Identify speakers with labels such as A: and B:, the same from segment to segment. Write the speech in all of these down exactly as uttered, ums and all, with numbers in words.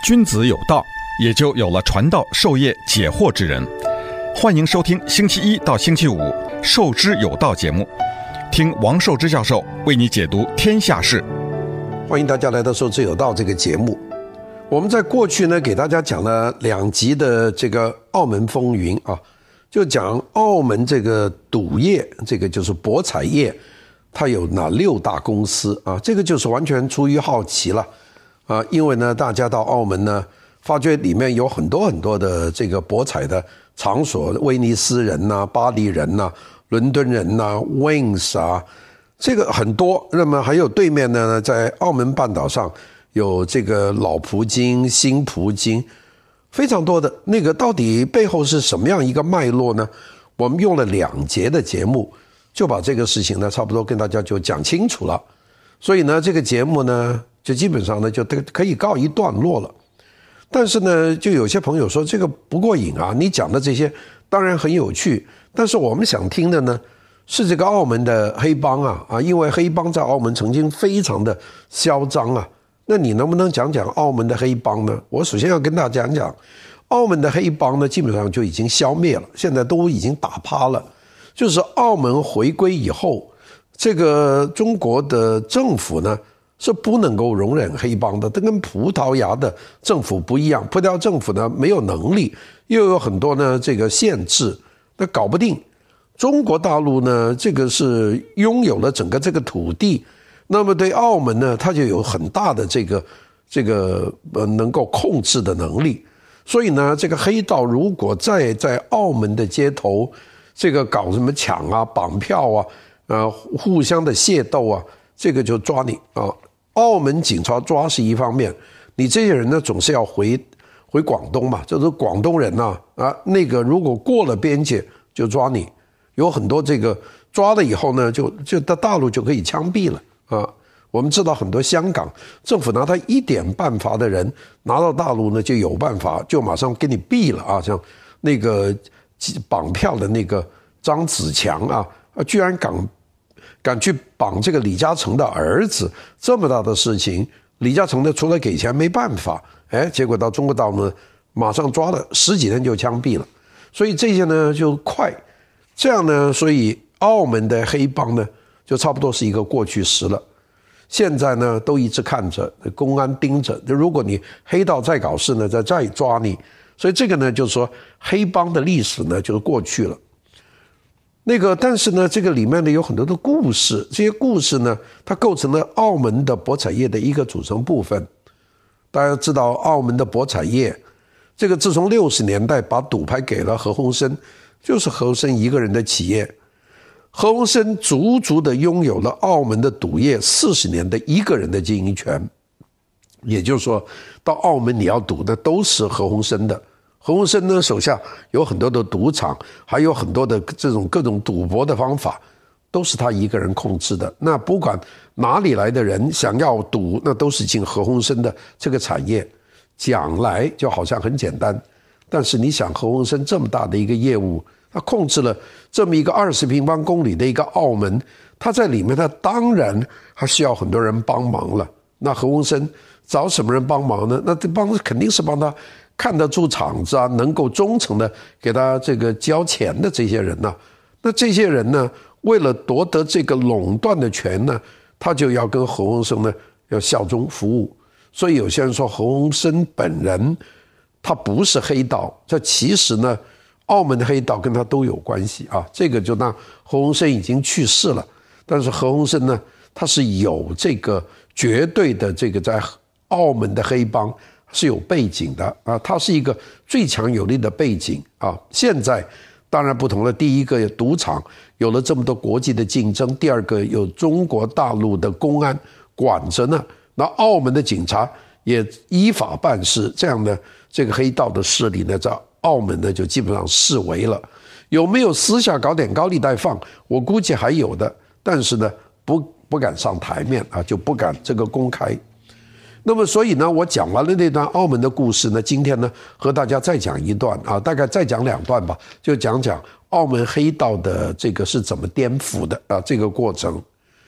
A: 君子有道，也就有了传道授业解惑之人。欢迎收听星期一到星期五《授之有道》节目，听王寿之教授为你解读天下事。
B: 欢迎大家来到《授之有道》这个节目。我们在过去呢，给大家讲了两集的这个澳门风云啊，就讲澳门这个赌业，这个就是博彩业，它有哪六大公司啊？这个就是完全出于好奇了啊，因为呢，大家到澳门呢，发觉里面有很多很多的这个博彩的场所，威尼斯人呐、啊、巴黎人呐、啊、伦敦人呐、啊、Wings 啊，这个很多。那么还有对面呢，在澳门半岛上有这个老葡京、新葡京，非常多的。那个到底背后是什么样一个脉络呢？我们用了两节的节目，就把这个事情呢，差不多跟大家就讲清楚了。所以呢，这个节目呢，就基本上呢，就可以告一段落了。但是呢，就有些朋友说这个不过瘾啊，你讲的这些当然很有趣，但是我们想听的呢是这个澳门的黑帮啊啊，因为黑帮在澳门曾经非常的嚣张啊。那你能不能讲讲澳门的黑帮呢？我首先要跟大家讲讲，澳门的黑帮呢基本上就已经消灭了，现在都已经打趴了。就是澳门回归以后，这个中国的政府呢是不能够容忍黑帮的，这跟葡萄牙的政府不一样。葡萄牙政府呢没有能力，又有很多呢这个限制，那搞不定。中国大陆呢，这个是拥有了整个这个土地，那么对澳门呢，它就有很大的这个这个呃能够控制的能力。所以呢，这个黑道如果再在澳门的街头这个搞什么抢啊、绑票啊、呃互相的械斗啊，这个就抓你啊。澳门警察抓是一方面，你这些人呢总是要回回广东嘛，就是广东人呐 啊, 啊，那个如果过了边界就抓你，有很多这个抓了以后呢，就就到大陆就可以枪毙了啊。我们知道很多香港政府拿他一点办法的人拿到大陆呢就有办法，就马上给你毙了啊。像那个绑票的那个张子强啊，居然敢。敢去绑这个李嘉诚的儿子，这么大的事情，李嘉诚呢除了给钱没办法，哎，结果到中国大陆呢，马上抓了十几天就枪毙了，所以这些呢就快，这样呢，所以澳门的黑帮呢就差不多是一个过去时了。现在呢都一直看着公安盯着，如果你黑道再搞事呢，再再抓你，所以这个呢就是说黑帮的历史呢就是过去了。那个，但是呢，这个里面呢有很多的故事，这些故事呢，它构成了澳门的博彩业的一个组成部分。大家知道，澳门的博彩业，这个自从六十年代把赌牌给了何鸿燊，就是何鸿燊一个人的企业。何鸿燊足足的拥有了澳门的赌业四十年的一个人的经营权，也就是说，到澳门你要赌的都是何鸿燊的。何鸿燊呢手下有很多的赌场，还有很多的这种各种赌博的方法，都是他一个人控制的。那不管哪里来的人想要赌，那都是进何鸿燊的这个产业。讲来就好像很简单，但是你想何鸿燊这么大的一个业务，他控制了这么一个二十平方公里的一个澳门，他在里面他当然还需要很多人帮忙了。那何鸿燊找什么人帮忙呢？那这帮肯定是帮他看得住场子啊，能够忠诚的给他这个交钱的这些人呢、啊，那这些人呢，为了夺得这个垄断的权呢，他就要跟何鸿燊呢要效忠服务。所以有些人说何鸿燊本人他不是黑道，这其实呢，澳门的黑道跟他都有关系啊。这个就那何鸿燊已经去世了，但是何鸿燊呢，他是有这个绝对的这个在澳门的黑帮。是有背景的啊，它是一个最强有力的背景啊。现在当然不同了，第一个赌场有了这么多国际的竞争，第二个有中国大陆的公安管着呢，那澳门的警察也依法办事，这样的这个黑道的势力呢，在澳门呢就基本上式微了。有没有私下搞点高利贷放？我估计还有的，但是呢，不不敢上台面啊，就不敢这个公开。那么所以呢，我讲完了那段澳门的故事呢，今天呢和大家再讲一段啊，大概再讲两段吧，就讲讲澳门黑道的这个是怎么颠覆的啊这个过程。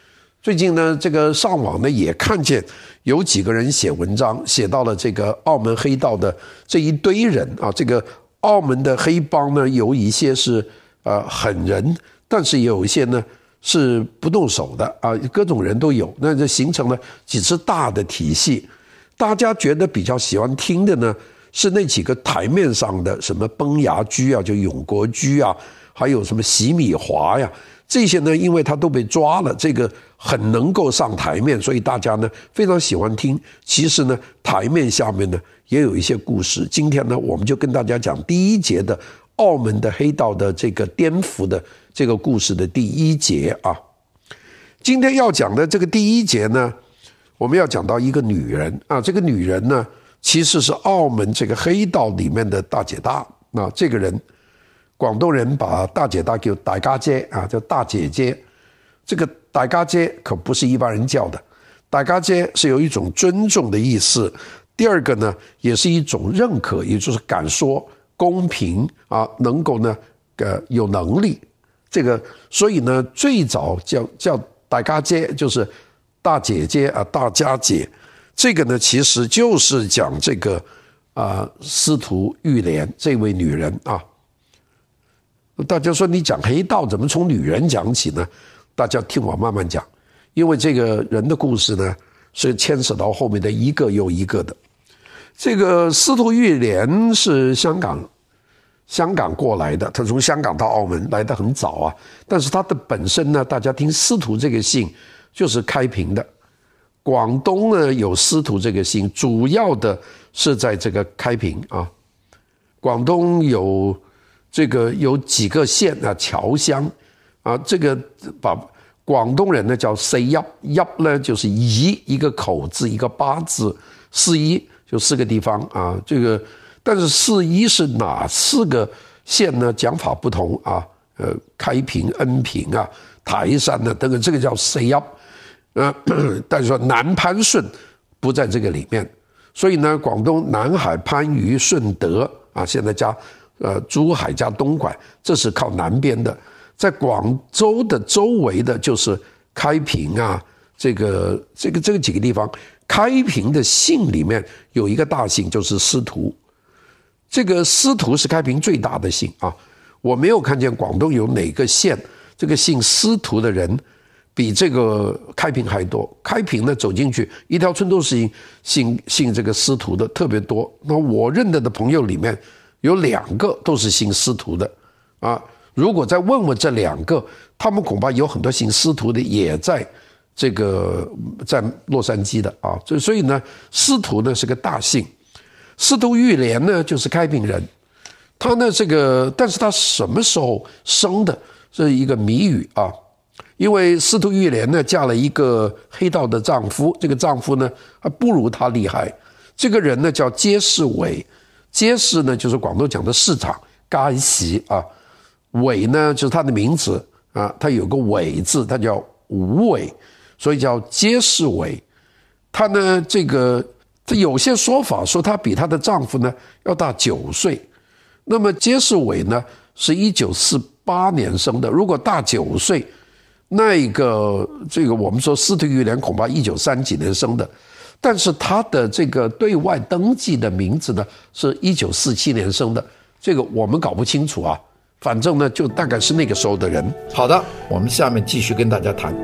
B: 最近呢，这个上网呢也看见有几个人写文章，写到了这个澳门黑道的这一堆人啊，这个澳门的黑帮呢，有一些是呃狠人，但是也有一些呢是不动手的啊，各种人都有，那就形成了几次大的体系。大家觉得比较喜欢听的呢，是那几个台面上的，什么崩牙驹啊，就永国驹啊，还有什么洗米华呀。这些呢，因为他都被抓了，这个很能够上台面，所以大家呢非常喜欢听。其实呢，台面下面呢也有一些故事。今天呢，我们就跟大家讲第一节的澳门的黑道的这个颠覆的这个故事的第一节啊。今天要讲的这个第一节呢，我们要讲到一个女人啊，这个女人呢其实是澳门这个黑道里面的大姐大啊，这个人。广东人把大姐大叫大家姐啊，叫大姐姐。这个大家姐可不是一般人叫的，大家姐是有一种尊重的意思。第二个呢，也是一种认可，也就是敢说、公平啊，能够呢，呃，有能力。这个，所以呢，最早叫叫大家姐，就是大姐姐啊，大家姐。这个呢，其实就是讲这个啊、呃，司徒玉莲这位女人啊。大家说你讲黑道怎么从女人讲起呢？大家听我慢慢讲，因为这个人的故事呢是牵扯到后面的一个又一个的。这个司徒玉莲是香港香港过来的，他从香港到澳门来得很早啊。但是他的本身呢，大家听司徒这个姓就是开平的，广东呢有司徒这个姓，主要的是在这个开平啊。广东有。这个有几个县啊，侨乡啊，这个把广东人呢叫四邑，邑呢就是一一个口字一个八字，四邑就四个地方啊。这个但是四邑是哪四个县呢？讲法不同啊。呃，开平、恩平啊、台山呢等等，这个叫四邑。呃，但是说南番顺不在这个里面，所以呢，广东南海、番禺、顺德啊，现在加。呃，珠海加东莞，这是靠南边的。在广州的周围的，就是开平啊，这个这个这个几个地方。开平的姓里面有一个大姓，就是司徒。这个司徒是开平最大的姓啊。我没有看见广东有哪个县这个姓司徒的人比这个开平还多。开平呢，走进去一条村都是姓姓姓这个司徒的，特别多。那我认得的朋友里面。有两个都是姓司徒的啊！如果再问问这两个，他们恐怕有很多姓司徒的也在这个在洛杉矶的啊。所以呢，司徒呢是个大姓，司徒玉莲呢就是开平人，他呢这个，但是他什么时候生的，这是一个谜语啊。因为司徒玉莲呢嫁了一个黑道的丈夫，这个丈夫呢还不如他厉害，这个人呢叫街市伟。街市呢，就是广东讲的市场，街市啊。伟呢，就是他的名字啊，他有个伟字，他叫吴伟，所以叫街市伟。他呢，这个这有些说法说他比他的丈夫呢要大九岁。那么街市伟呢是一九四八年生的，如果大九岁，那个这个我们说司徒玉莲恐怕一九三几年生的。但是他的这个对外登记的名字呢，是一九四七年生的，这个我们搞不清楚啊。反正呢，就大概是那个时候的人。好的，我们下面继续跟大家谈。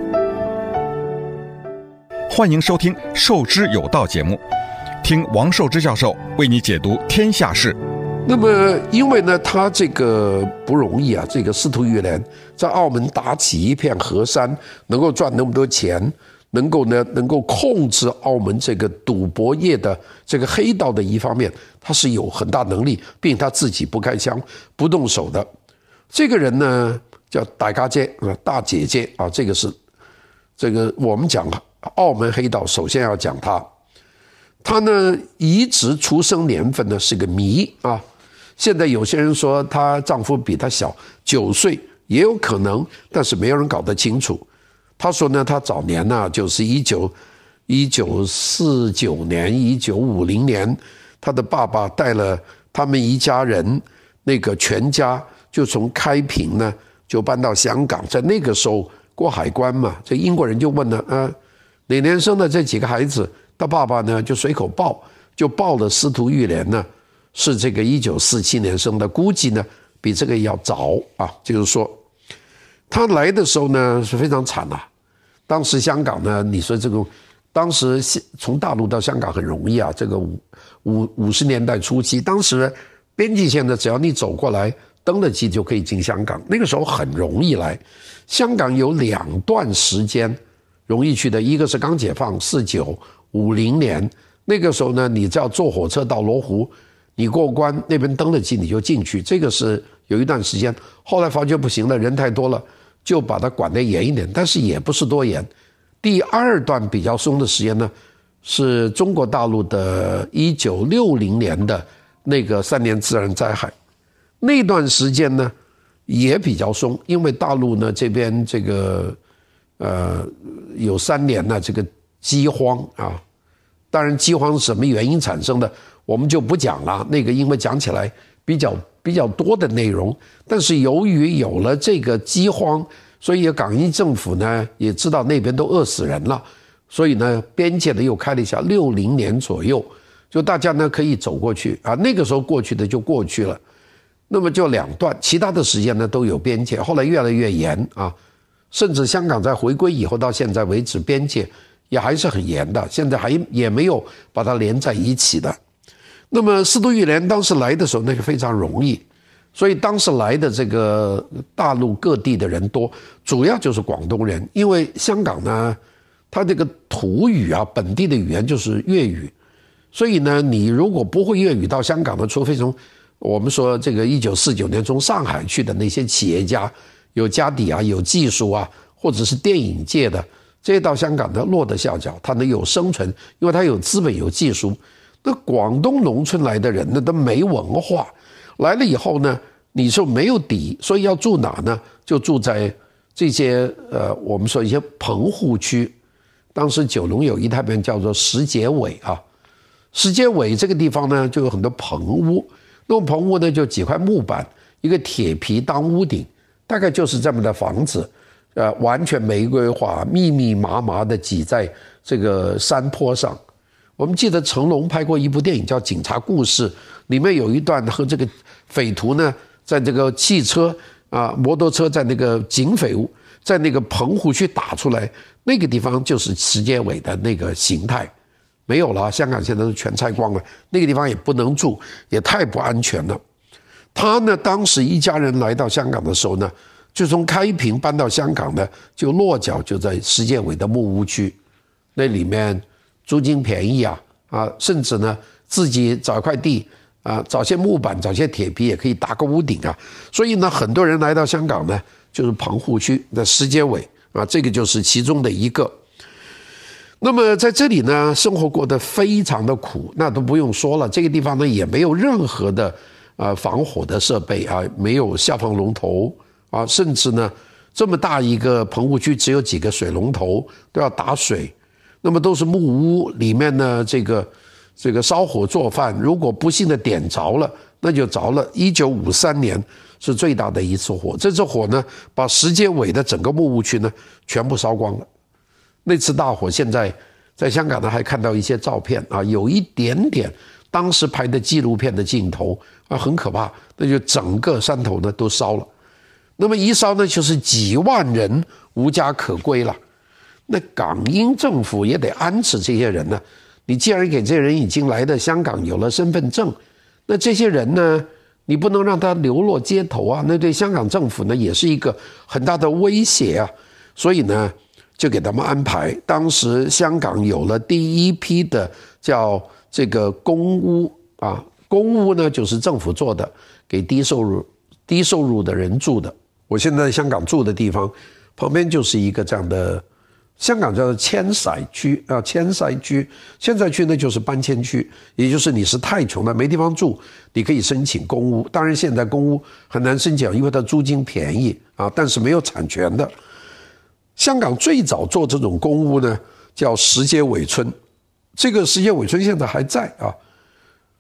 A: 欢迎收听《受之有道》节目，听王寿之教授为你解读天下事。
B: 那么，因为呢，他这个不容易啊，这个司徒玉莲在澳门打起一片河山，能够赚那么多钱。能够呢，能够控制澳门这个赌博业的这个黑道的一方面，他是有很大能力，并他自己不开枪、不动手的。这个人呢，叫大家姐啊，大姐姐啊，这个是这个我们讲澳门黑道，首先要讲他。他呢，移植出生年份呢是个谜啊。现在有些人说她丈夫比她小九岁，也有可能，但是没有人搞得清楚。他说呢，他早年呢、啊、就是一九一九四九年、一九五零年，他的爸爸带了他们一家人，那个全家就从开平呢就搬到香港，在那个时候过海关嘛，这英国人就问了，呃，哪年生的这几个孩子？他爸爸呢就随口报，就报了司徒玉莲呢是这个一九四七年生的，估计呢比这个要早啊。就是说，他来的时候呢是非常惨啊。当时香港呢，你说这个，当时从大陆到香港很容易啊，这个五五五十年代初期，当时边境线呢，只要你走过来，登了记就可以进香港，那个时候很容易来。香港有两段时间容易去的，一个是刚解放四九五零年，那个时候呢，你只要坐火车到罗湖，你过关那边登了记你就进去，这个是有一段时间。后来发觉不行了，人太多了，就把它管得严一点，但是也不是多严。第二段比较松的时间呢，是中国大陆的一九六零年的那个三年自然灾害，那段时间呢也比较松，因为大陆呢这边这个呃有三年呢这个饥荒啊，当然饥荒是什么原因产生的我们就不讲了，那个因为讲起来比较比较多的内容。但是由于有了这个饥荒，所以港英政府呢也知道那边都饿死人了，所以呢边界呢又开了一下，六零年左右就大家呢可以走过去啊，那个时候过去的就过去了。那么就两段，其他的时间呢都有边界，后来越来越严啊，甚至香港在回归以后到现在为止，边界也还是很严的，现在还也没有把它连在一起的。那么司徒玉莲当时来的时候那个非常容易，所以当时来的这个大陆各地的人多，主要就是广东人，因为香港呢它这个土语啊，本地的语言就是粤语，所以呢你如果不会粤语到香港的，除非从我们说这个一九四九年从上海去的那些企业家，有家底啊，有技术啊，或者是电影界的，这些到香港的落得下脚，他能有生存，因为他有资本有技术。那广东农村来的人呢都没文化，来了以后呢你说没有底，所以要住哪呢？就住在这些呃我们说一些棚户区。当时九龙有一带边叫做石碣尾啊，石碣尾这个地方呢就有很多棚屋，那种棚屋呢就几块木板一个铁皮当屋顶，大概就是这么的房子，呃，完全没规划，密密麻麻的挤在这个山坡上。我们记得成龙拍过一部电影叫《警察故事》，里面有一段和这个匪徒呢，在这个汽车啊、摩托车在那个警匪在那个棚户区打出来，那个地方就是石碣尾的那个形态，没有了，香港现在都全拆光了，那个地方也不能住，也太不安全了。他呢，当时一家人来到香港的时候呢，就从开平搬到香港呢，就落脚就在石碣尾的木屋区，那里面租金便宜啊，啊，甚至呢自己找一块地啊，找些木板，找些铁皮也可以搭个屋顶啊。所以呢，很多人来到香港呢，就是棚户区的石碣尾啊，这个就是其中的一个。那么在这里呢，生活过得非常的苦，那都不用说了。这个地方呢，也没有任何的呃防火的设备啊，没有消防龙头啊，甚至呢，这么大一个棚户区，只有几个水龙头都要打水。那么都是木屋，里面呢这个这个烧火做饭，如果不幸的点着了，那就着了。一九五三年是最大的一次火，这次火呢把石碣尾的整个木屋区呢全部烧光了。那次大火现在在香港呢还看到一些照片啊，有一点点当时拍的纪录片的镜头啊，很可怕，那就整个山头呢都烧了。那么一烧呢就是几万人无家可归了。那港英政府也得安置这些人呢，你既然给这些人已经来的香港有了身份证，那这些人呢你不能让他流落街头啊，那对香港政府呢也是一个很大的威胁啊。所以呢就给他们安排，当时香港有了第一批的叫这个公屋啊，公屋呢就是政府做的，给低收入低收入的人住的。我现在在香港住的地方旁边就是一个这样的，香港叫做迁徙区啊，迁徙区，迁徙区呢就是搬迁区，也就是你是太穷了没地方住，你可以申请公屋。当然现在公屋很难申请，因为它租金便宜啊，但是没有产权的。香港最早做这种公屋呢，叫石碣尾村，这个石碣尾村现在还在啊。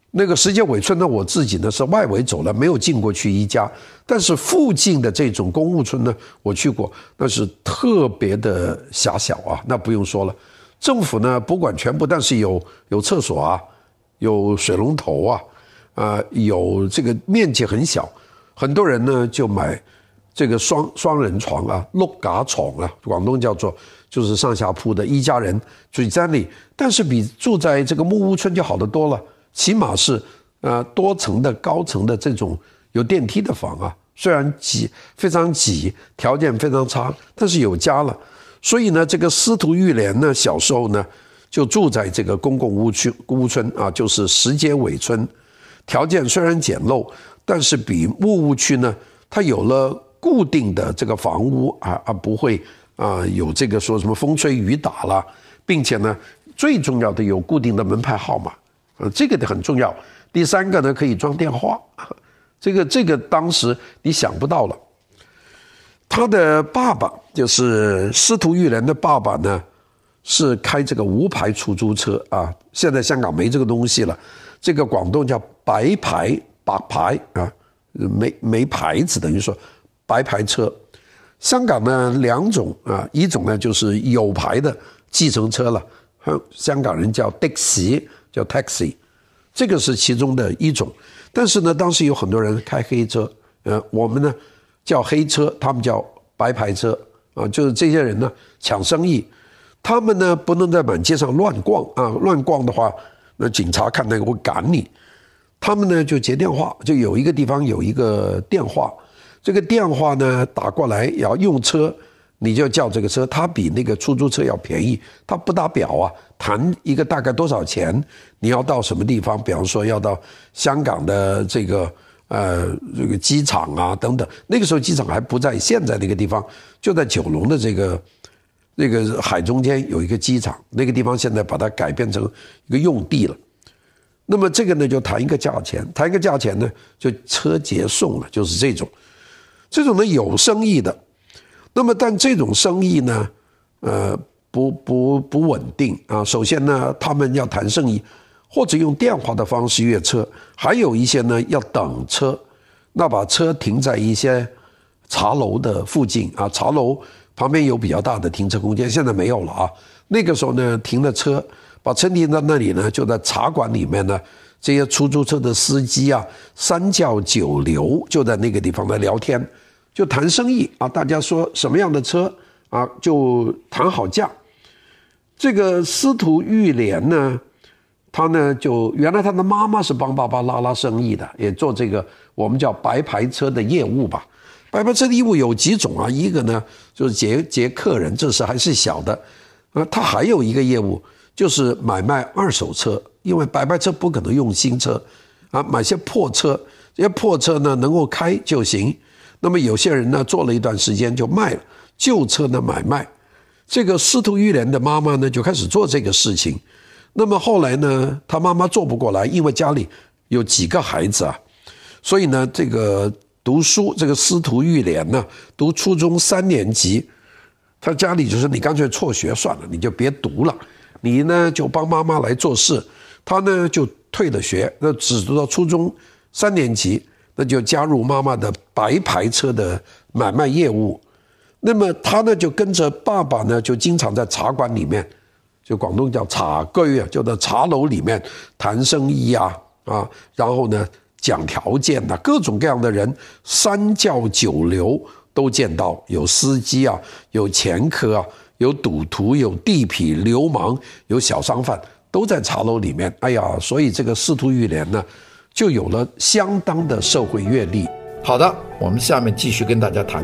B: 那个石碣尾村呢，我自己呢是外围走了，没有进过去一家，但是附近的这种公务村呢，我去过，那是特别的狭小啊，那不用说了。政府呢不管全部，但是有有厕所啊，有水龙头啊，啊、呃，有这个面积很小，很多人呢就买这个双双人床啊，碌架床啊，广东叫做就是上下铺的，一家人住在那里，但是比住在这个木屋村就好得多了。起码是呃多层的高层的这种有电梯的房啊，虽然挤非常挤，条件非常差，但是有家了。所以呢，这个司徒玉莲呢，小时候呢就住在这个公共屋区屋村啊，就是石碣尾村。条件虽然简陋，但是比木屋区呢，它有了固定的这个房屋啊，而不会啊有这个说什么风吹雨打啦，并且呢，最重要的有固定的门牌号码。呃，这个很重要。第三个呢，可以装电话，这个这个当时你想不到了。他的爸爸就是司徒玉莲的爸爸呢，是开这个无牌出租车啊。现在香港没这个东西了，这个广东叫白牌白牌啊，没没牌子，等于说白牌车。香港呢两种啊，一种呢就是有牌的计程车了，香港人叫的士。叫 taxi， 这个是其中的一种。但是呢，当时有很多人开黑车，呃，我们呢叫黑车，他们叫白牌车啊，就是这些人呢抢生意，他们呢不能在满街上乱逛啊，乱逛的话，那警察看那个会赶你。他们呢就接电话，就有一个地方有一个电话，这个电话呢打过来要用车。你就叫这个车，它比那个出租车要便宜，它不打表啊，谈一个大概多少钱，你要到什么地方，比方说要到香港的这个呃这个机场啊等等，那个时候机场还不在现在那个地方，就在九龙的这个那个海中间有一个机场，那个地方现在把它改变成一个用地了。那么这个呢就谈一个价钱，谈一个价钱呢就车接送了，就是这种，这种呢有生意的。那么，但这种生意呢，呃，不不不稳定啊。首先呢，他们要谈生意，或者用电话的方式约车；还有一些呢，要等车，那把车停在一些茶楼的附近啊，茶楼旁边有比较大的停车空间，现在没有了啊。那个时候呢，停了车，把车停在那里呢，就在茶馆里面呢，这些出租车的司机啊，三教九流就在那个地方来聊天。就谈生意啊，大家说什么样的车啊，就谈好价。这个司徒玉莲呢，他呢就原来他的妈妈是帮爸爸拉拉生意的，也做这个我们叫白牌车的业务吧。白牌车的业务有几种啊？一个呢就是接接客人，这是还是小的啊。他还有一个业务就是买卖二手车，因为白牌车不可能用新车啊，买些破车，这些破车呢能够开就行。那么有些人呢做了一段时间就卖了，旧车呢买卖。这个司徒玉莲的妈妈呢就开始做这个事情。那么后来呢，他妈妈做不过来，因为家里有几个孩子啊，所以呢这个读书，这个司徒玉莲呢读初中三年级，他家里就是你干脆辍学算了，你就别读了，你呢就帮妈妈来做事。他呢就退了学，那只读到初中三年级。那就加入妈妈的白牌车的买卖业务。那么他呢就跟着爸爸呢就经常在茶馆里面，就广东叫茶居啊，就在茶楼里面谈生意啊啊，然后呢讲条件啊，各种各样的人，三教九流都见到，有司机啊，有掮客啊，有赌徒，有地痞流氓，有小商贩，都在茶楼里面。哎呀，所以这个司徒玉莲呢就有了相当的社会阅历。好的，我们下面继续跟大家谈。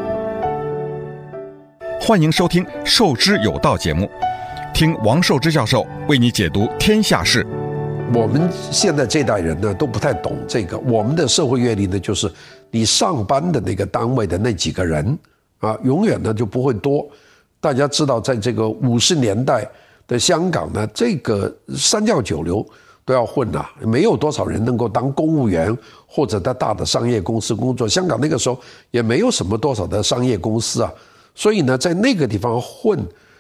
A: 欢迎收听《受之有道》节目，听王寿之教授为你解读天下事。
B: 我们现在这代人呢都不太懂这个，我们的社会阅历呢就是你上班的那个单位的那几个人啊，永远呢就不会多。大家知道，在这个五十年代的香港呢，这个三教九流都要混啊，没有多少人能够当公务员或者在大的商业公司工作。香港那个时候也没有什么多少的商业公司啊，所以呢，在那个地方混，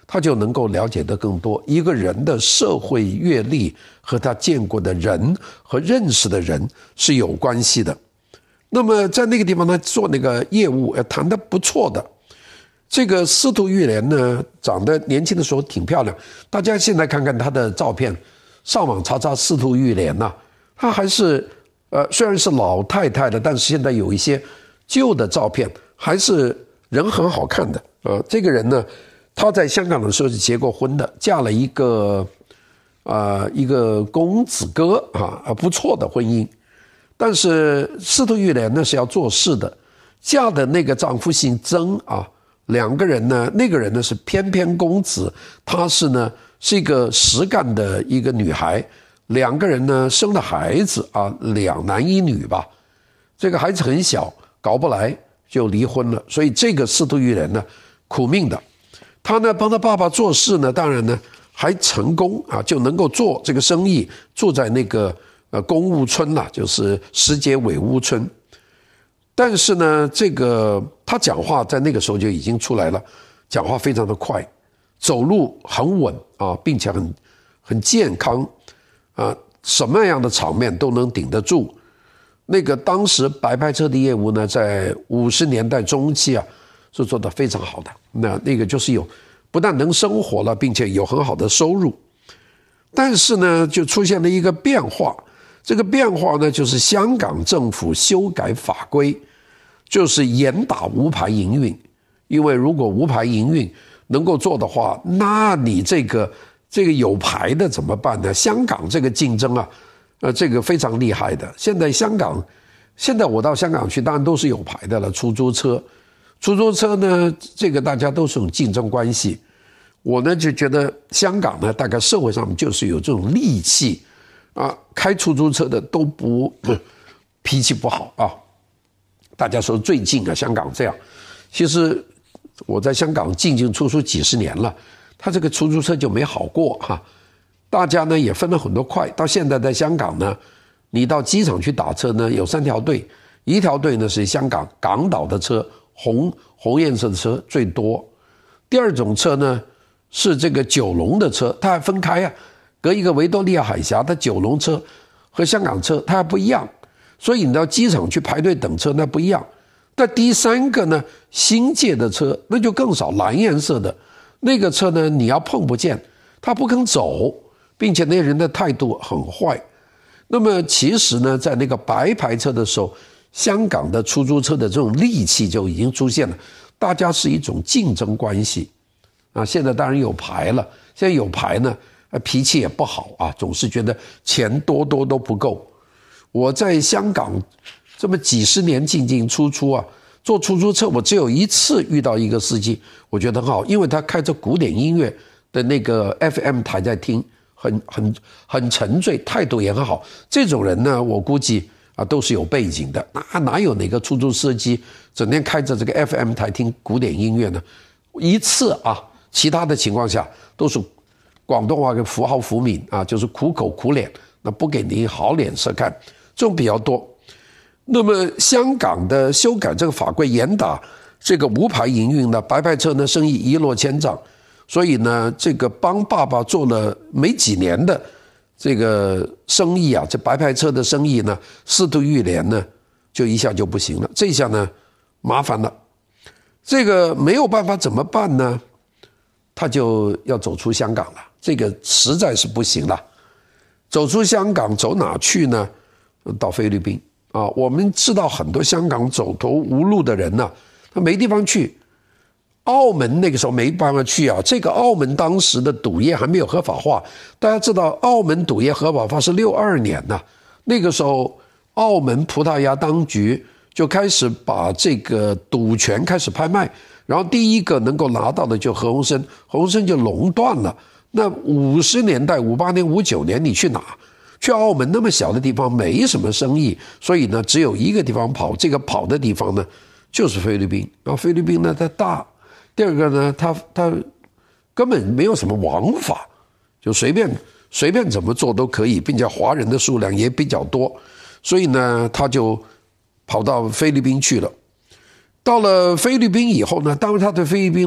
B: 他就能够了解得更多。一个人的社会阅历和他见过的人和认识的人是有关系的。那么在那个地方他做那个业务谈得不错的。这个司徒玉莲呢，长得年轻的时候挺漂亮，大家现在看看她的照片，上网查查司徒玉莲呐、啊，她还是呃虽然是老太太了，但是现在有一些旧的照片，还是人很好看的。呃，这个人呢，她在香港的时候是结过婚的，嫁了一个呃一个公子哥啊，不错的婚姻。但是司徒玉莲呢是要做事的，嫁的那个丈夫姓曾啊。两个人呢，那个人呢是翩翩公子，她是呢是一个实干的一个女孩。两个人呢生了孩子啊，两男一女吧。这个孩子很小，搞不来就离婚了。所以这个司徒玉莲呢，苦命的。他呢帮他爸爸做事呢，当然呢还成功啊，就能够做这个生意，住在那个呃公务村啦、啊，就是石碣尾屋村。但是呢，这个他讲话在那个时候就已经出来了，讲话非常的快，走路很稳啊，并且很很健康啊，什么样的场面都能顶得住。那个当时白牌车的业务呢，在五十年代中期啊，是做得非常好的。那那个就是有不但能生活了，并且有很好的收入。但是呢，就出现了一个变化。这个变化呢，就是香港政府修改法规，就是严打无牌营运。因为如果无牌营运能够做的话，那你这个这个有牌的怎么办呢？香港这个竞争啊，呃，这个非常厉害的。现在香港，现在我到香港去，当然都是有牌的了。出租车，出租车呢，这个大家都是有竞争关系。我呢就觉得香港呢，大概社会上就是有这种戾气。啊，开出租车的都不脾气不好啊。大家说最近啊，香港这样，其实我在香港进进出出几十年了，他这个出租车就没好过哈、啊。大家呢也分了很多块，到现在在香港呢，你到机场去打车呢，有三条队，一条队呢是香港港岛的车，红红颜色的车最多。第二种车呢是这个九龙的车，它还分开啊。隔一个维多利亚海峡的九龙车和香港车它还不一样，所以你到机场去排队等车那不一样。但第三个呢，新界的车那就更少，蓝颜色的那个车呢，你要碰不见，他不肯走，并且那人的态度很坏。那么其实呢，在那个白牌车的时候，香港的出租车的这种戾气就已经出现了，大家是一种竞争关系啊。现在当然有牌了，现在有牌呢。脾气也不好啊，总是觉得钱多多都不够。我在香港这么几十年进进出出啊，坐出租车我只有一次遇到一个司机，我觉得很好，因为他开着古典音乐的那个 F M 台在听，很很很沉醉，态度也很好。这种人呢，我估计啊都是有背景的。哪哪有哪个出租司机整天开着这个 F M 台听古典音乐呢？一次啊，其他的情况下都是。广东话的符号符敏啊，就是苦口苦脸，那不给你好脸色看，这种比较多。那么香港的修改这个法规，严打这个无牌营运呢，白牌车呢生意一落千丈，所以呢，这个帮爸爸做了没几年的这个生意啊，这白牌车的生意呢，司徒玉莲呢就一下就不行了，这下呢麻烦了，这个没有办法怎么办呢？他就要走出香港了，这个实在是不行了。走出香港走哪去呢？到菲律宾啊！我们知道很多香港走投无路的人呢、啊，他没地方去。澳门那个时候没办法去啊，这个澳门当时的赌业还没有合法化。大家知道，澳门赌业合法化是六二年呐、啊，那个时候澳门葡萄牙当局就开始把这个赌权开始拍卖。然后第一个能够拿到的就何鸿燊，何鸿燊就垄断了。那五十年代五八年五九年你去哪？去澳门那么小的地方没什么生意，所以呢只有一个地方跑，这个跑的地方呢就是菲律宾。然后菲律宾呢它大，第二个呢它它根本没有什么王法，就随便随便怎么做都可以，并且华人的数量也比较多，所以呢他就跑到菲律宾去了。到了菲律宾以后呢，当然他对菲律宾呢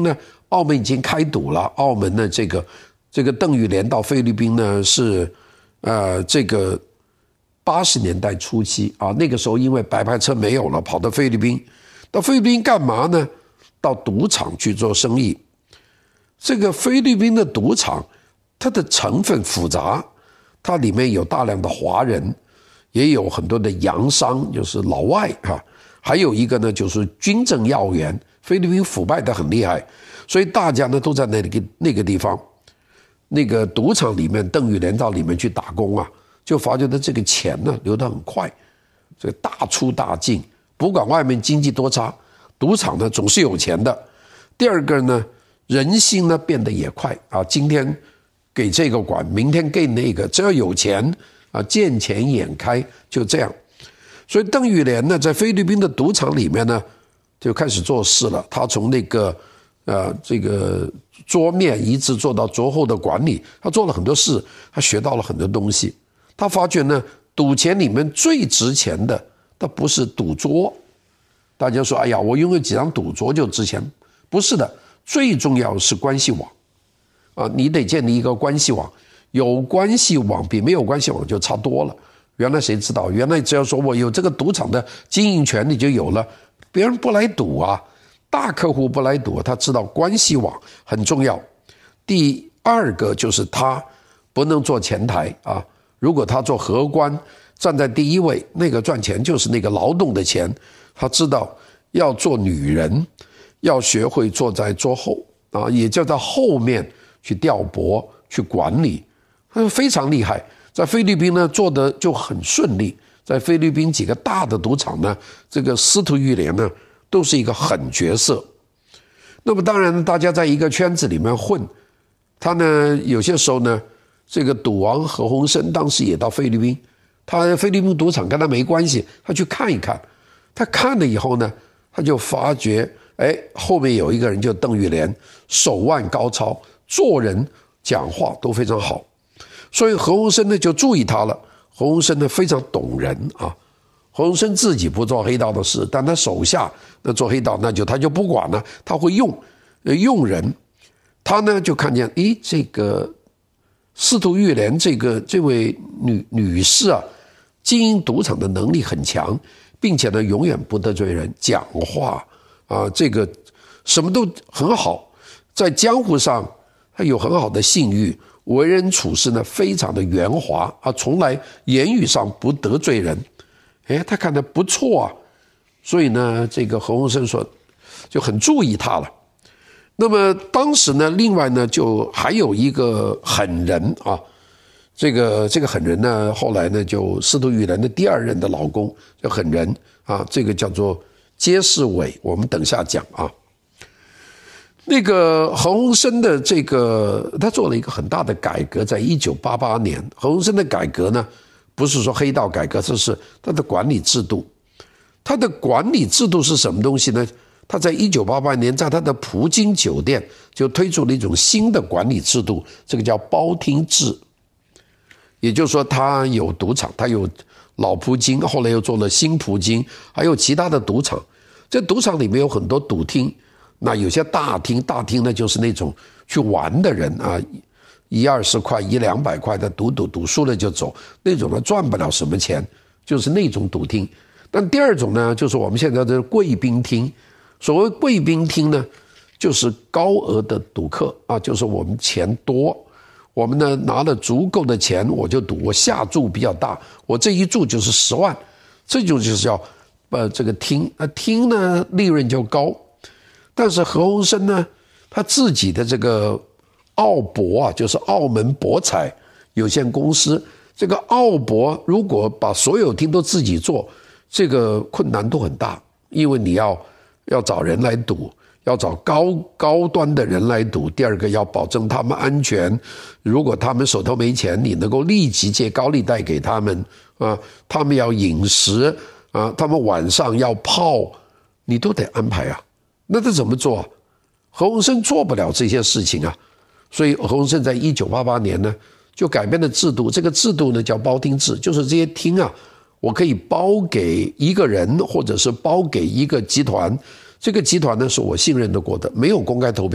B: 澳门已经开赌了。澳门的这个这个邓玉莲到菲律宾呢是呃这个八十年代初期啊，那个时候因为白牌车没有了，跑到菲律宾。到菲律宾干嘛呢？到赌场去做生意。这个菲律宾的赌场，它的成分复杂，它里面有大量的华人，也有很多的洋商，就是老外啊，还有一个呢就是军政要员。菲律宾腐败得很厉害，所以大家呢都在那个那个地方，那个赌场里面，邓玉莲到里面去打工啊，就发觉到这个钱呢流得很快，这个大出大进，不管外面经济多差，赌场呢总是有钱的。第二个呢，人心呢变得也快啊，今天给这个管，明天给那个，只要有钱啊，见钱眼开，就这样。所以邓玉莲呢，在菲律宾的赌场里面呢，就开始做事了。他从那个呃这个桌面一直做到桌后的管理，他做了很多事，他学到了很多东西。他发觉呢，赌钱里面最值钱的，它不是赌桌。大家说，哎呀，我拥有几张赌桌就值钱，不是的。最重要的是关系网啊，你得建立一个关系网，有关系网比没有关系网就差多了。原来谁知道？原来只要说我有这个赌场的经营权，你就有了，别人不来赌啊，大客户不来赌，他知道关系网很重要。第二个就是他不能做前台啊，如果他做荷官，站在第一位，那个赚钱就是那个劳动的钱，他知道要做女人。要学会坐在桌后啊，也就在后面去调拨、去管理，非常厉害。在菲律宾呢，做得就很顺利。在菲律宾几个大的赌场呢，这个司徒玉莲呢，都是一个狠角色。那么当然，大家在一个圈子里面混，他呢有些时候呢，这个赌王何鸿燊当时也到菲律宾，他菲律宾赌场跟他没关系，他去看一看。他看了以后呢，他就发觉。哎，后面有一个人叫邓玉莲，手腕高超，做人讲话都非常好，所以何鸿燊呢就注意他了。何鸿燊呢非常懂人啊，何鸿燊自己不做黑道的事，但他手下那做黑道，那就他就不管了，他会用用人。他呢就看见，诶，这个司徒玉莲这个这位女女士啊，经营赌场的能力很强，并且呢永远不得罪人，讲话。啊，这个什么都很好，在江湖上他有很好的信誉，为人处事呢非常的圆滑啊，从来言语上不得罪人。哎，他看得不错啊，所以呢，这个何鸿燊说就很注意他了。那么当时呢，另外呢就还有一个狠人啊，这个这个狠人呢，后来呢就司徒玉莲的第二任的老公叫狠人啊，这个叫做。揭世伟，我们等下讲啊。那个何鸿燊的这个，他做了一个很大的改革，在一九八八年，何鸿燊的改革呢，不是说黑道改革，这是他的管理制度。他的管理制度是什么东西呢？他在一九八八年，在他的葡京酒店就推出了一种新的管理制度，这个叫包厅制。也就是说，他有赌场，他有。老葡京，后来又做了新葡京，还有其他的赌场。这赌场里面有很多赌厅，那有些大厅，大厅呢就是那种去玩的人啊，一二十块、一两百块的赌赌赌输了就走，那种呢赚不了什么钱，就是那种赌厅。但第二种呢，就是我们现在的贵宾厅。所谓贵宾厅呢，就是高额的赌客啊，就是我们钱多。我们呢拿了足够的钱，我就赌，我下注比较大，我这一注就是十万，这就就是叫呃这个厅，那厅呢利润就高。但是何鸿燊呢，他自己的这个澳博啊，就是澳门博彩有限公司，这个澳博如果把所有厅都自己做，这个困难度很大，因为你要要找人来赌。要找高高端的人来赌，第二个要保证他们安全。如果他们手头没钱，你能够立即借高利贷给他们啊。他们要饮食啊，他们晚上要泡，你都得安排啊。那他怎么做啊？何鸿燊做不了这些事情啊，所以何鸿燊在一九八八年呢就改变了制度。这个制度呢叫包厅制，就是这些厅啊，我可以包给一个人，或者是包给一个集团。这个集团呢是我信任得过的，没有公开投标，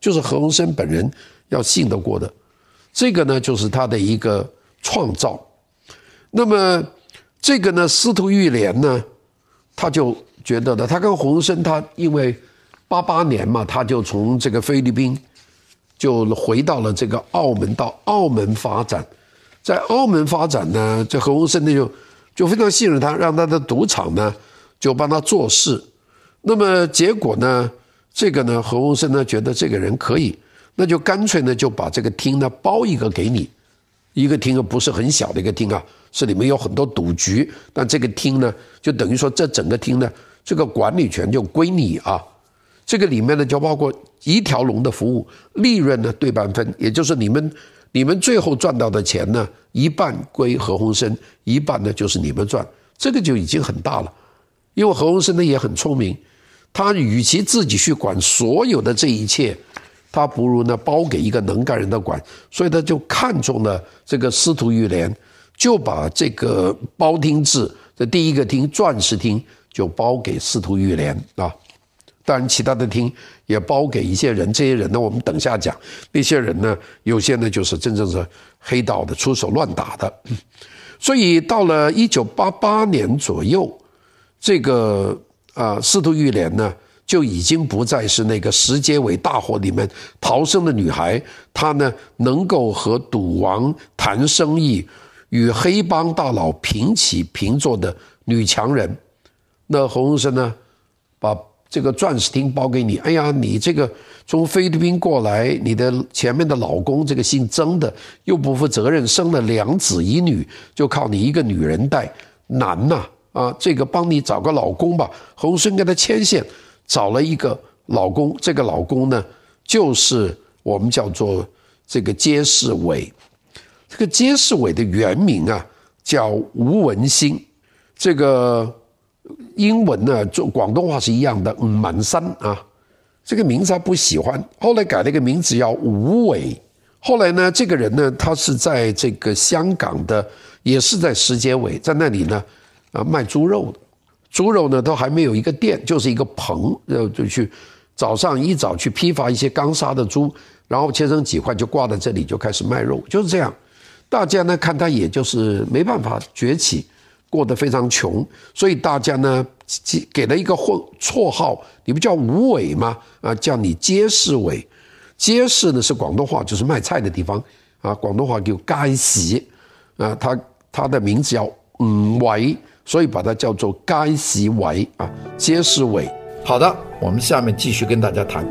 B: 就是何鸿燊本人要信得过的。这个呢，就是他的一个创造。那么这个呢，司徒玉莲呢，他就觉得呢，他跟洪生他因为八八年嘛，他就从这个菲律宾就回到了这个澳门，到澳门发展。在澳门发展呢，这何鸿燊呢就就非常信任他，让他的赌场呢就帮他做事。那么结果呢，这个呢何鸿燊呢觉得这个人可以，那就干脆呢就把这个厅呢包一个给你。一个厅不是很小的一个厅啊，是里面有很多赌局，但这个厅呢就等于说这整个厅呢这个管理权就归你啊。这个里面呢就包括一条龙的服务，利润呢对半分，也就是你们你们最后赚到的钱呢，一半归何鸿燊，一半呢就是你们赚，这个就已经很大了。因为何鸿燊呢也很聪明，他与其自己去管所有的这一切，他不如呢包给一个能干人的管，所以他就看中了这个司徒玉莲，就把这个包厅制的第一个厅钻石厅就包给司徒玉莲啊。当然其他的厅也包给一些人，这些人呢我们等下讲，那些人呢有些呢就是真正是黑道的，出手乱打的。所以到了一九八八年左右，这个啊、呃、司徒玉莲呢就已经不再是那个石碣尾大火里面逃生的女孩，她呢能够和赌王谈生意，与黑帮大佬平起平坐的女强人。那何鸿燊呢把这个钻石厅包给你，哎呀，你这个从菲律宾过来，你的前面的老公这个姓曾的又不负责任，生了两子一女，就靠你一个女人带，难呐 啊, 啊！这个帮你找个老公吧。何鸿燊跟他牵线，找了一个老公，这个老公呢，就是我们叫做这个菅士伟。这个菅士伟的原名啊叫吴文兴，这个英文呢，做广东话是一样的，吴文生啊，这个名字他不喜欢，后来改了一个名字叫吴伟。后来呢，这个人呢，他是在这个香港的，也是在石碣尾，在那里呢，啊卖猪肉的。猪肉呢，都还没有一个店，就是一个棚，就去早上一早去批发一些刚杀的猪，然后切成几块就挂在这里，就开始卖肉，就是这样。大家呢看他也就是没办法崛起，过得非常穷，所以大家呢给了一个绰号，你不叫吴伟吗？啊，叫你菅士伟。街市呢是广东话，就是卖菜的地方啊，广东话叫街市啊，他他的名字叫吴伟，所以把它叫做街市伟啊，街市伟。好的，我们下面继续跟大家谈。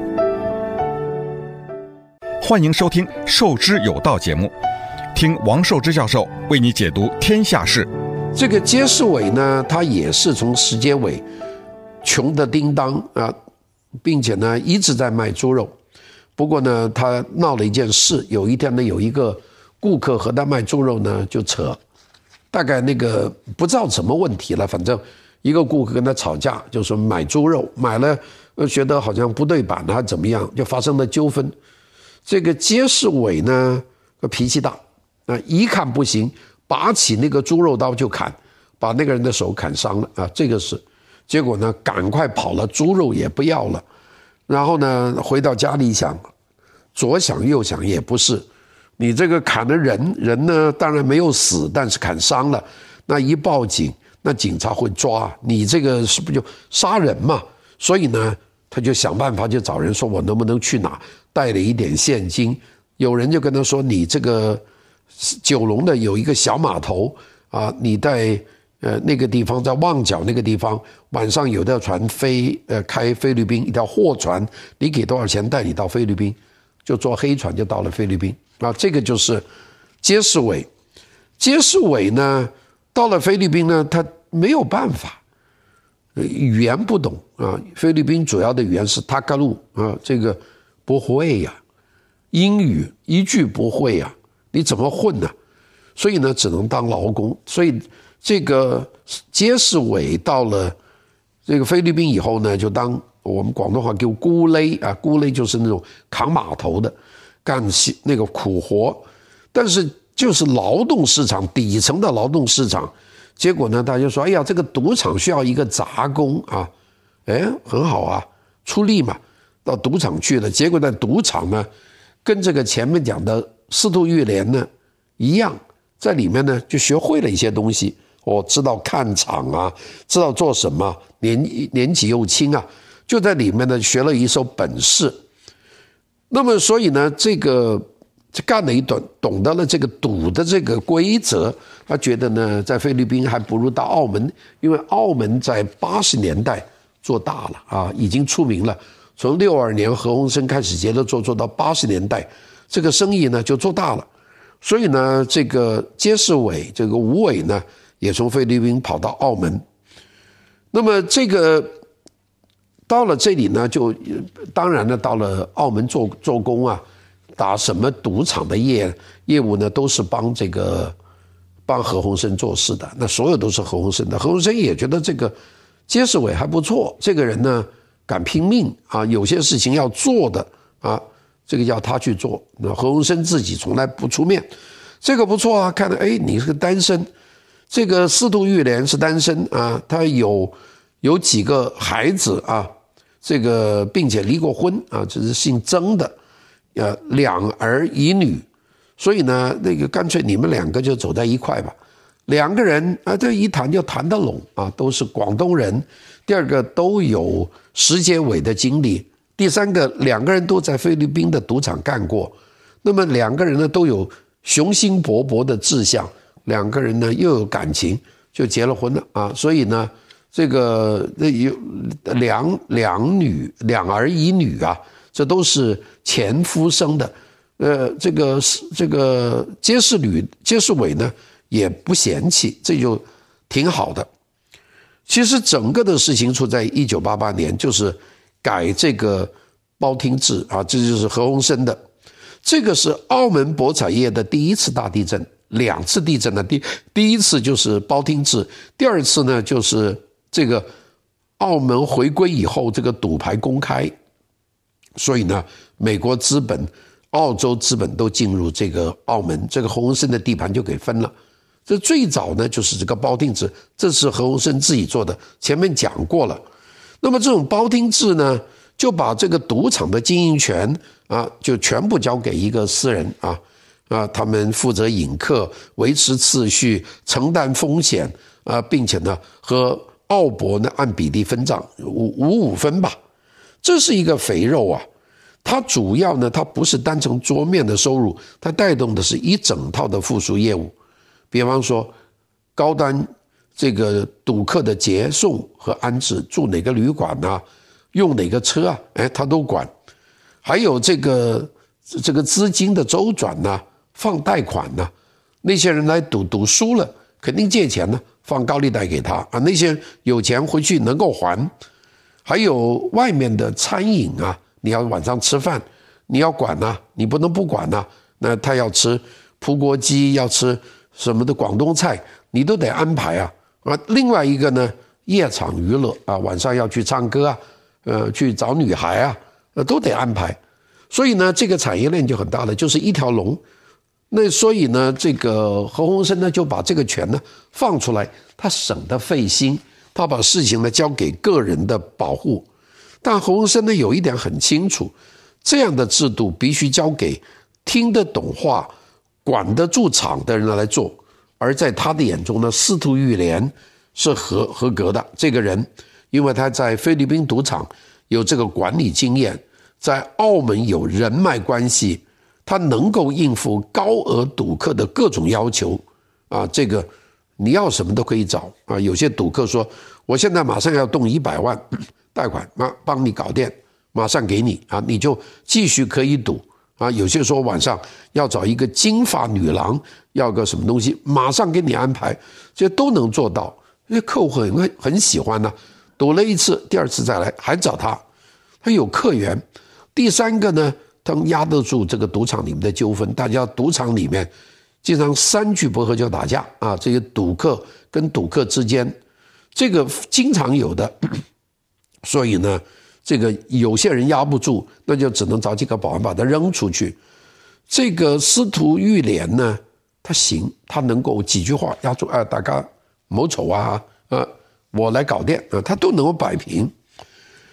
A: 欢迎收听《授之有道》节目，听王寿之教授为你解读天下事。
B: 这个街市伟呢，他也是从石碣尾穷得叮当啊，并且呢一直在卖猪肉。不过呢，他闹了一件事，有一天呢，有一个顾客和他卖猪肉呢就扯，大概那个不知道什么问题了，反正一个顾客跟他吵架，就说买猪肉买了，觉得好像不对版还怎么样，就发生了纠纷。这个街市伟呢脾气大啊，一看不行，拔起那个猪肉刀就砍，把那个人的手砍伤了啊，这个是，结果呢赶快跑了，猪肉也不要了。然后呢，回到家里想，左想右想也不是，你这个砍了人，人呢当然没有死，但是砍伤了，那一报警，那警察会抓你，这个是不是就杀人嘛？所以呢，他就想办法，就找人说我能不能去哪带了一点现金。有人就跟他说，你这个九龙的有一个小码头啊，你带。呃，那个地方在旺角那个地方，晚上有条船飞，呃，开菲律宾一条货船，你给多少钱带你到菲律宾，就坐黑船就到了菲律宾啊。这个就是街市伟。街市伟呢，到了菲律宾呢，他没有办法，语言不懂啊。菲律宾主要的语言是塔嘎鲁啊，这个不会呀、啊，英语一句不会呀、啊，你怎么混呢、啊？所以呢，只能当劳工。所以。这个街市伟到了这个菲律宾以后呢，就当我们广东话叫咕勒啊，咕勒就是那种扛码头的，干那个苦活，但是就是劳动市场底层的劳动市场。结果呢，大家说，哎呀，这个赌场需要一个杂工啊，哎，很好啊，出力嘛。 到赌场去了，结果在赌场呢，跟这个前面讲的司徒玉莲呢一样，在里面呢就学会了一些东西，我、哦、知道看场啊，知道做什么，年年纪又轻啊，就在里面呢学了一手本事。那么所以呢，这个干了一段，懂得了这个赌的这个规则，他觉得呢，在菲律宾还不如到澳门，因为澳门在八十年代做大了啊，已经出名了。从六二年何鸿燊开始接着做，做到八十年代，这个生意呢就做大了。所以呢，这个菅世伟，这个吴伟呢，也从菲律宾跑到澳门。那么这个到了这里呢，就当然呢，到了澳门做做工啊。打什么赌场的业业务呢？都是帮这个帮何鸿燊做事的，那所有都是何鸿燊的。何鸿燊也觉得这个菅世伟还不错，这个人呢敢拼命啊，有些事情要做的啊，这个要他去做。那何鸿燊自己从来不出面，这个不错啊，看到哎，你是个单身，这个司徒玉莲是单身啊，他有有几个孩子啊，这个并且离过婚啊，这是姓曾的。呃，两儿一女，所以呢，那个干脆你们两个就走在一块吧。两个人啊，这一谈就谈得拢啊，都是广东人。第二个都有石碣尾的经历。第三个，两个人都在菲律宾的赌场干过。那么两个人呢都有雄心勃勃的志向，两个人呢又有感情，就结了婚了啊。所以呢，这个有两两女两儿一女啊。这都是前夫生的，呃，这个这个菅世吕菅世伟呢也不嫌弃，这就挺好的。其实整个的事情出在一九八八年，就是改这个包厅制啊，这就是何鸿燊的。这个是澳门博彩业的第一次大地震，两次地震呢，第第一次就是包厅制，第二次呢就是这个澳门回归以后，这个赌牌公开。所以呢，美国资本、澳洲资本都进入这个澳门，这个何鸿燊的地盘就给分了。这最早呢就是这个包厅制，这是何鸿燊自己做的，前面讲过了。那么这种包厅制呢，就把这个赌场的经营权啊，就全部交给一个私人啊啊，他们负责引客、维持秩序、承担风险啊，并且呢和澳博呢按比例分账，五五五分吧。这是一个肥肉啊，它主要呢，它不是单从桌面的收入，它带动的是一整套的附属业务，比方说高端这个赌客的接送和安置，住哪个旅馆啊，用哪个车啊，哎，它都管。还有这个这个资金的周转呐、啊，放贷款呐、啊，那些人来赌赌输了，肯定借钱呢，放高利贷给他啊，那些有钱回去能够还。还有外面的餐饮啊，你要晚上吃饭，你要管呐、啊，你不能不管呐、啊。那他要吃葡国鸡，要吃什么的广东菜，你都得安排啊。啊，另外一个呢，夜场娱乐啊，晚上要去唱歌啊，呃，去找女孩啊，呃，都得安排。所以呢，这个产业链就很大了，就是一条龙。那所以呢，这个何鸿燊呢就把这个权呢放出来，他省得费心。他把事情呢交给个人的保护，但何鸿燊呢有一点很清楚，这样的制度必须交给听得懂话、管得住场的人来做。而在他的眼中呢，司徒玉莲是合合格的这个人，因为他在菲律宾赌场有这个管理经验，在澳门有人脉关系，他能够应付高额赌客的各种要求啊，这个。你要什么都可以找啊！有些赌客说，我现在马上要动一百万贷款，马帮你搞定，马上给你啊，你就继续可以赌啊。有些说晚上要找一个金发女郎，要个什么东西，马上给你安排，这些都能做到。因为客户很很喜欢呢、啊，赌了一次，第二次再来还找他，他有客源。第三个呢，他能压得住这个赌场里面的纠纷，大家赌场里面。经常三句不合就打架啊！这些赌客跟赌客之间，这个经常有的。所以呢，这个有些人压不住，那就只能找几个保安把他扔出去。这个司徒玉莲呢，他行，他能够几句话压住啊，大家某丑啊，啊，我来搞定啊，他都能够摆平。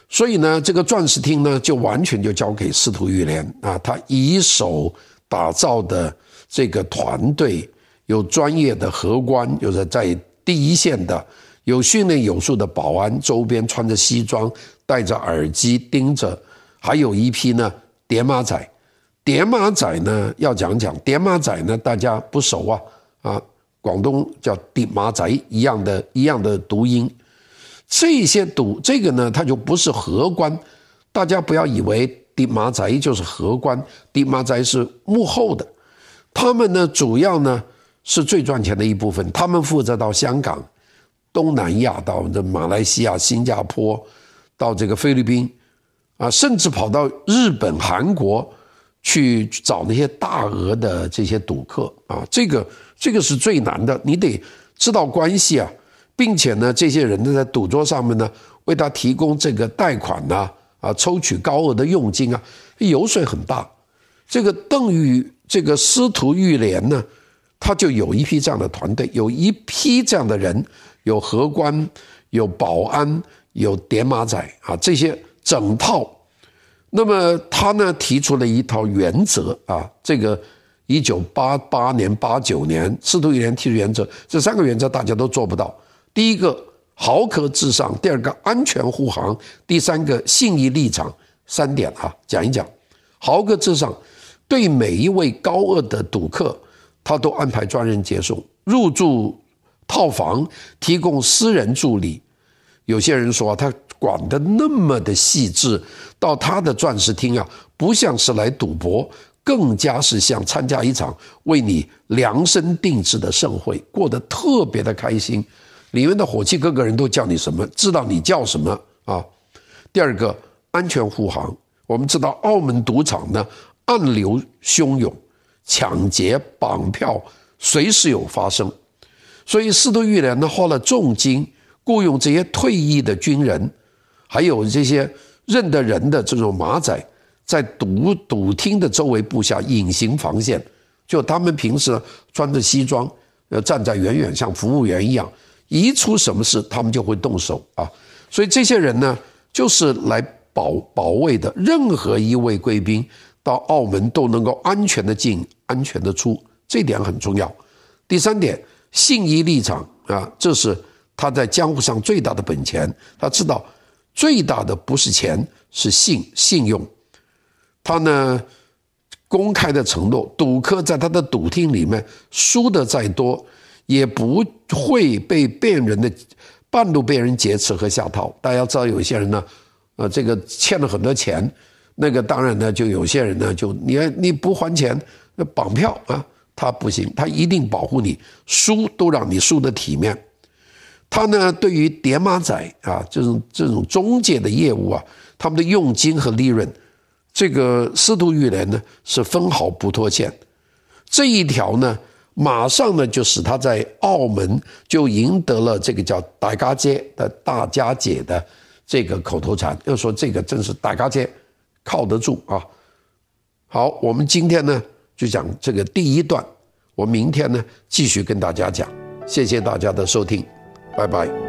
B: 所以呢，这个钻石厅呢，就完全就交给司徒玉莲啊，他一手打造的这个团队，有专业的荷官，有着在第一线的，有训练有素的保安，周边穿着西装，戴着耳机盯着，还有一批呢叠马仔。叠马仔呢，要讲讲叠马仔呢，大家不熟啊啊，广东叫叠马仔一样的一样的读音。这些读这个呢，它就不是荷官，大家不要以为叠马仔就是荷官，叠马仔是幕后的，他们呢主要呢是最赚钱的一部分，他们负责到香港、东南亚、到这马来西亚、新加坡，到这个菲律宾啊，甚至跑到日本、韩国去找那些大额的这些赌客啊，这个这个是最难的，你得知道关系啊。并且呢，这些人呢在赌桌上面呢，为他提供这个贷款呐、啊，啊，抽取高额的佣金啊，油水很大。这个邓禹，这个司徒玉莲呢，他就有一批这样的团队，有一批这样的人，有荷官，有保安，有点马仔啊，这些整套。那么他呢提出了一套原则啊，这个一九八八年、八九年，司徒玉莲提出原则，这三个原则大家都做不到。第一个豪客至上，第二个安全护航，第三个信义立场，三点啊，讲一讲。豪客至上，对每一位高额的赌客，他都安排专人接送，入住套房，提供私人助理。有些人说他管得那么的细致，到他的钻石厅啊，不像是来赌博，更加是像参加一场为你量身定制的盛会，过得特别的开心。里面的伙计各个人都叫你什么，知道你叫什么啊。第二个，安全护航。我们知道澳门赌场呢，暗流汹涌，抢劫绑票随时有发生，所以司徒玉莲呢花了重金雇佣这些退役的军人，还有这些认得人的这种马仔，在赌赌厅的周围布下隐形防线，就他们平时穿着西装，呃，站在远远像服务员一样，一出什么事他们就会动手啊。所以这些人呢，就是来保保卫的，任何一位贵宾到澳门都能够安全的进，安全的出，这点很重要。第三点，信义立场啊，这是他在江湖上最大的本钱。他知道最大的不是钱，是信信用。他呢公开的承诺，赌客在他的赌厅里面输的再多，也不会被别人的半路被人劫持和下套。大家知道有些人呢，呃，这个欠了很多钱，那个当然呢，就有些人呢，就你你不还钱，那绑票啊，他不行，他一定保护你，输都让你输得体面。他呢，对于叠马仔啊这种这种中介的业务啊，他们的佣金和利润，这个司徒玉莲呢是分毫不拖欠。这一条呢，马上呢就使他在澳门就赢得了这个叫大家姐的大家姐的这个口头禅，要说这个真是大家姐靠得住啊。好，我们今天呢就讲这个第一段，我明天呢继续跟大家讲。谢谢大家的收听，拜拜。